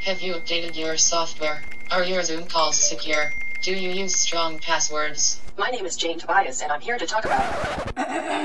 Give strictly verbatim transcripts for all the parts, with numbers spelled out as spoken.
Have you updated your software? Are your Zoom calls secure? Do you use strong passwords? My name is Jane Tobias, and I'm here to talk about...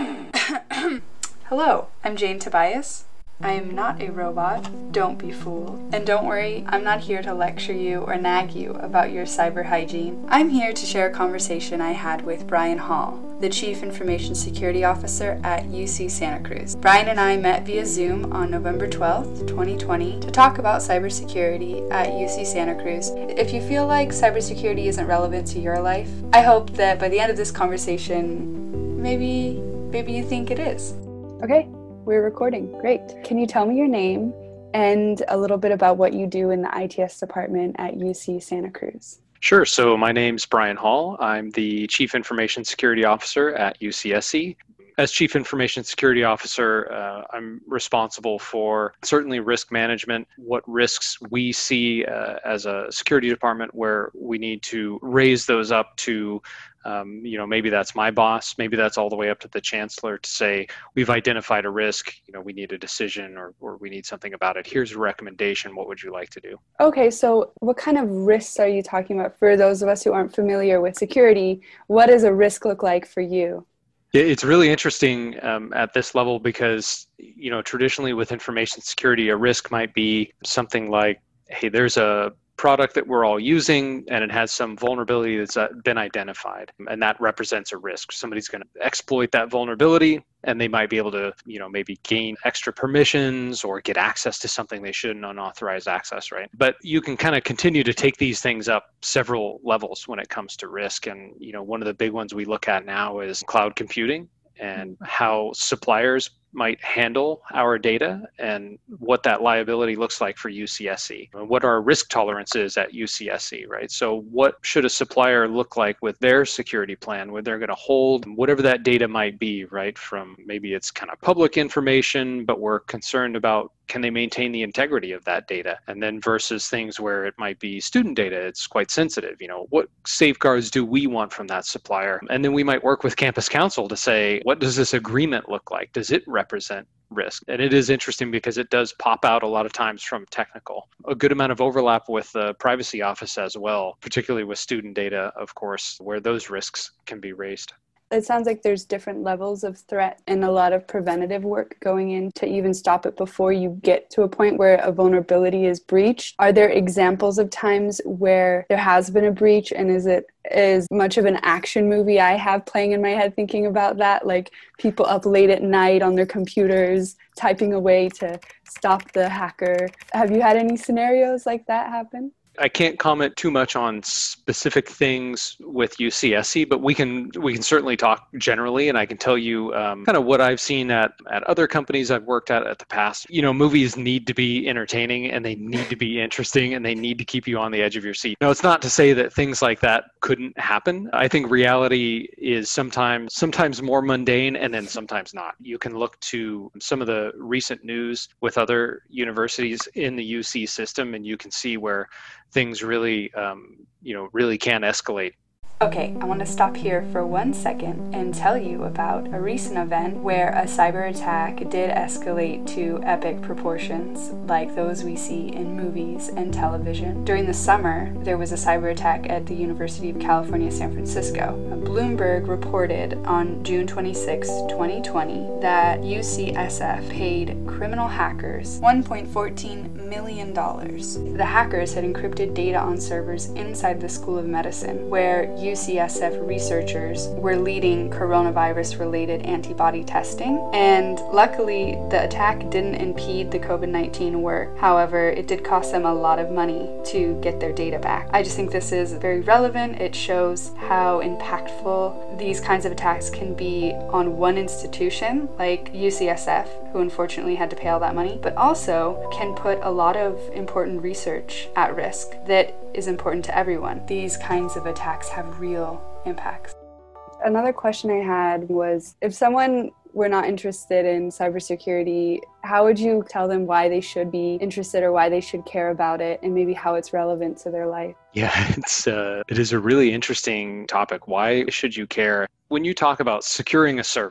Hello, I'm Jane Tobias. I am not a robot, don't be fooled. And don't worry, I'm not here to lecture you or nag you about your cyber hygiene. I'm here to share a conversation I had with Brian Hall, the Chief Information Security Officer at U C Santa Cruz. Brian and I met via Zoom on November twelfth, twenty twenty, to talk about cybersecurity at U C Santa Cruz. If you feel like cybersecurity isn't relevant to your life, I hope that by the end of this conversation, maybe, maybe you think it is. Okay. We're recording. Great. Can you tell me your name and a little bit about what you do in the I T S department at U C Santa Cruz? Sure. So my name's Brian Hall. I'm the Chief Information Security Officer at U C S C. As Chief Information Security Officer, uh, I'm responsible for certainly risk management, what risks we see uh, as a security department where we need to raise those up to, um, you know, maybe that's my boss, maybe that's all the way up to the chancellor to say, we've identified a risk, you know, we need a decision or, or we need something about it. Here's a recommendation. What would you like to do? Okay, so what kind of risks are you talking about? For those of us who aren't familiar with security, what does a risk look like for you? It's really interesting um, at this level because, you know, traditionally with information security, a risk might be something like, hey, there's a product that we're all using and it has some vulnerability that's been identified, and that represents a risk. Somebody's going to exploit that vulnerability and they might be able to, you know, maybe gain extra permissions or get access to something they shouldn't, unauthorized access, right? But you can kind of continue to take these things up several levels when it comes to risk. And, you know, one of the big ones we look at now is cloud computing and how suppliers might handle our data and what that liability looks like for U C S C, and what our risk tolerance is at U C S C, right? So what should a supplier look like with their security plan, where they're going to hold whatever that data might be, right? From maybe it's kind of public information, but we're concerned about can they maintain the integrity of that data? And then versus things where it might be student data, it's quite sensitive. You know, what safeguards do we want from that supplier? And then we might work with campus council to say, what does this agreement look like? Does it represent risk? And it is interesting because it does pop out a lot of times from technical. A good amount of overlap with the privacy office as well, particularly with student data, of course, where those risks can be raised. It sounds like there's different levels of threat and a lot of preventative work going in to even stop it before you get to a point where a vulnerability is breached. Are there examples of times where there has been a breach, and is it as much of an action movie I have playing in my head thinking about that, like people up late at night on their computers typing away to stop the hacker? Have you had any scenarios like that happen? I can't comment too much on specific things with U C S C, but we can we can certainly talk generally, and I can tell you um, kind of what I've seen at, at other companies I've worked at at the past. You know, movies need to be entertaining, and they need to be interesting, and they need to keep you on the edge of your seat. Now, it's not to say that things like that couldn't happen. I think reality is sometimes sometimes more mundane, and then sometimes not. You can look to some of the recent news with other universities in the U C system, and you can see where things really, um, you know, really can escalate. Okay, I want to stop here for one second and tell you about a recent event where a cyber attack did escalate to epic proportions, like those we see in movies and television. During the summer, there was a cyber attack at the University of California, San Francisco. Bloomberg reported on June twenty-sixth, twenty twenty, that U C S F paid criminal hackers one point one four million dollars. The hackers had encrypted data on servers inside the School of Medicine, where U C S F researchers were leading coronavirus-related antibody testing, and luckily the attack didn't impede the COVID nineteen work. However, it did cost them a lot of money to get their data back. I just think this is very relevant. It shows how impactful these kinds of attacks can be on one institution, like U C S F, who unfortunately had to pay all that money, but also can put a lot of important research at risk that is important to everyone. These kinds of attacks have real impacts. Another question I had was, if someone were not interested in cybersecurity, how would you tell them why they should be interested or why they should care about it, and maybe how it's relevant to their life? Yeah, it's uh, it is a really interesting topic. Why should you care? When you talk about securing a server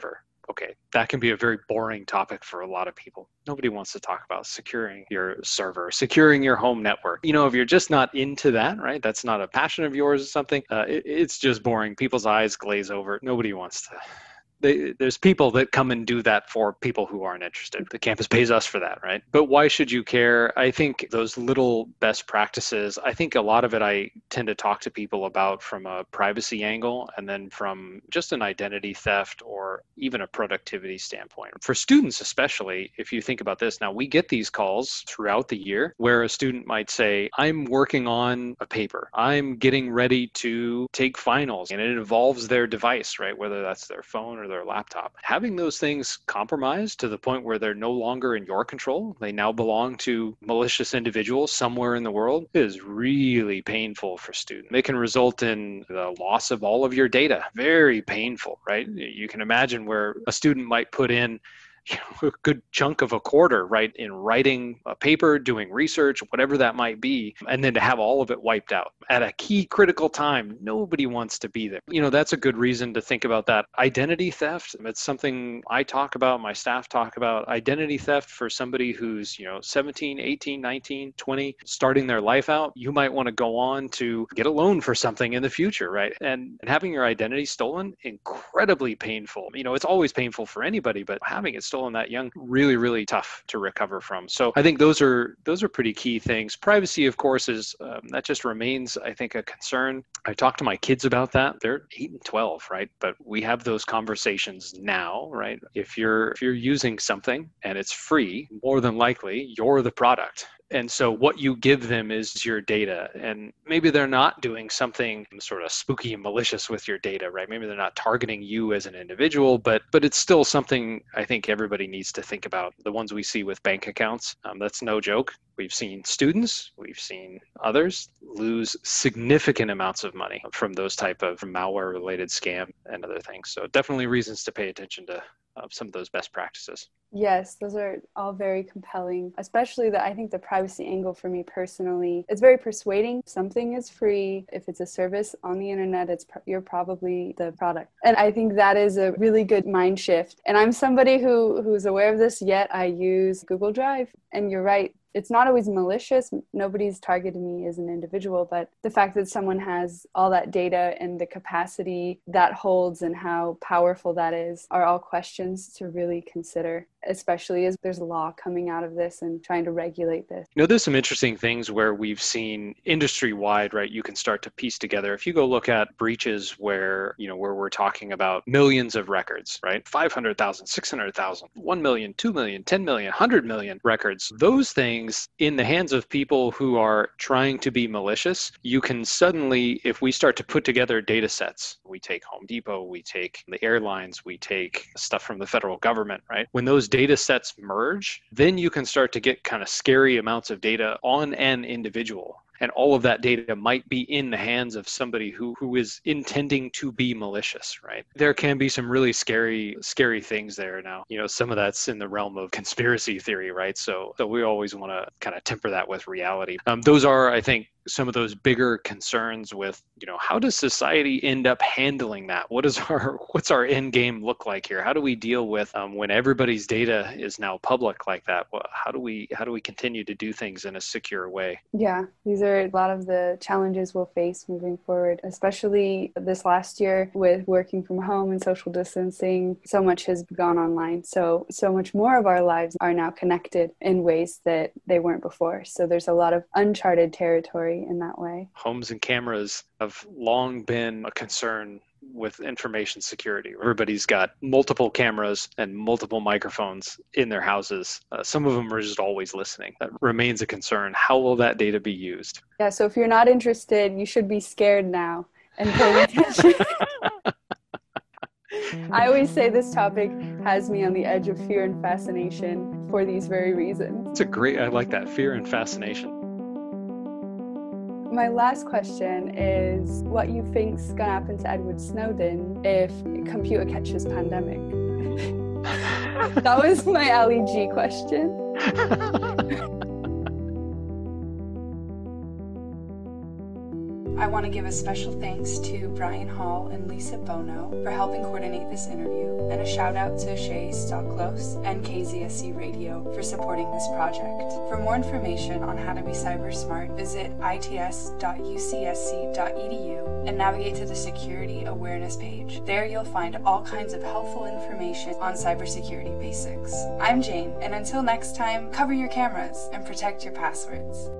Okay, that can be a very boring topic for a lot of people. Nobody wants to talk about securing your server, securing your home network. You know, if you're just not into that, right, that's not a passion of yours or something, uh, it, it's just boring. People's eyes glaze over. Nobody wants to. They, there's people that come and do that for people who aren't interested. The campus pays us for that, right? But why should you care? I think those little best practices, I think a lot of it I tend to talk to people about from a privacy angle and then from just an identity theft or even a productivity standpoint. For students especially, if you think about this, now we get these calls throughout the year where a student might say, I'm working on a paper. I'm getting ready to take finals, and it involves their device, right? Whether that's their phone or their laptop. Having those things compromised to the point where they're no longer in your control, they now belong to malicious individuals somewhere in the world, is really painful for students. They can result in the loss of all of your data. Very painful, right? You can imagine where a student might put in you know, a good chunk of a quarter, right, in writing a paper, doing research, whatever that might be, and then to have all of it wiped out at a key critical time. Nobody wants to be there. You know, that's a good reason to think about that. Identity theft, it's something I talk about, my staff talk about. Identity theft for somebody who's, you know, seventeen, eighteen, nineteen, twenty, starting their life out, you might want to go on to get a loan for something in the future, right? And, and having your identity stolen, incredibly painful. You know, it's always painful for anybody, but having it stolen that young, really, really tough to recover from. So I think those are those are pretty key things. Privacy, of course, is um, that just remains, I think, a concern. I talk to my kids about that. They're eight and twelve, right? But we have those conversations now, right? If you're if you're using something and it's free, more than likely you're the product. And so what you give them is your data. And maybe they're not doing something sort of spooky and malicious with your data, right? Maybe they're not targeting you as an individual, but but it's still something I think everybody needs to think about. The ones we see with bank accounts, um, that's no joke. We've seen students, we've seen others lose significant amounts of money from those type of malware-related scam and other things. So definitely reasons to pay attention to uh, some of those best practices. Yes, those are all very compelling, especially the, I think the privacy angle for me personally, it's very persuading. Something is free. If it's a service on the internet, it's you're probably the product. And I think that is a really good mind shift. And I'm somebody who who's aware of this, yet I use Google Drive. And you're right. It's not always malicious. Nobody's targeted me as an individual, but the fact that someone has all that data and the capacity that holds and how powerful that is are all questions to really consider, especially as there's law coming out of this and trying to regulate this. You know, there's some interesting things where we've seen industry-wide, right? You can start to piece together. If you go look at breaches where, you know, where we're talking about millions of records, right? five hundred thousand, six hundred thousand, one million, two million, ten million, one hundred million records. Those things in the hands of people who are trying to be malicious, you can suddenly, if we start to put together data sets, we take Home Depot, we take the airlines, we take stuff from the federal government, right? When those data sets merge, then you can start to get kind of scary amounts of data on an individual. And all of that data might be in the hands of somebody who, who is intending to be malicious, right? There can be some really scary, scary things there now. You know, some of that's in the realm of conspiracy theory, right? So, so we always want to kind of temper that with reality. Um, those are, I think, some of those bigger concerns with, you know, how does society end up handling that? What is our, what's our end game look like here? How do we deal with um, when everybody's data is now public like that? Well, how do we, how do we continue to do things in a secure way? Yeah, these are a lot of the challenges we'll face moving forward, especially this last year with working from home and social distancing. So much has gone online. So, so much more of our lives are now connected in ways that they weren't before. So there's a lot of uncharted territory in that way. Homes and cameras have long been a concern with information security. Everybody's got multiple cameras and multiple microphones in their houses. Uh, some of them are just always listening. That remains a concern. How will that data be used? Yeah, so if you're not interested, you should be scared now and pay attention. I always say this topic has me on the edge of fear and fascination for these very reasons. It's a great, I like that, fear and fascination. My last question is what you think's going to happen to Edward Snowden if computer catches pandemic? That was my Ali G question. I want to give a special thanks to Brian Hall and Lisa Bono for helping coordinate this interview, and a shout out to Shay Stocklos and K Z S C Radio for supporting this project. For more information on how to be cyber smart, visit I T S dot U C S C dot E D U and navigate to the Security Awareness page. There you'll find all kinds of helpful information on cybersecurity basics. I'm Jane, and until next time, cover your cameras and protect your passwords.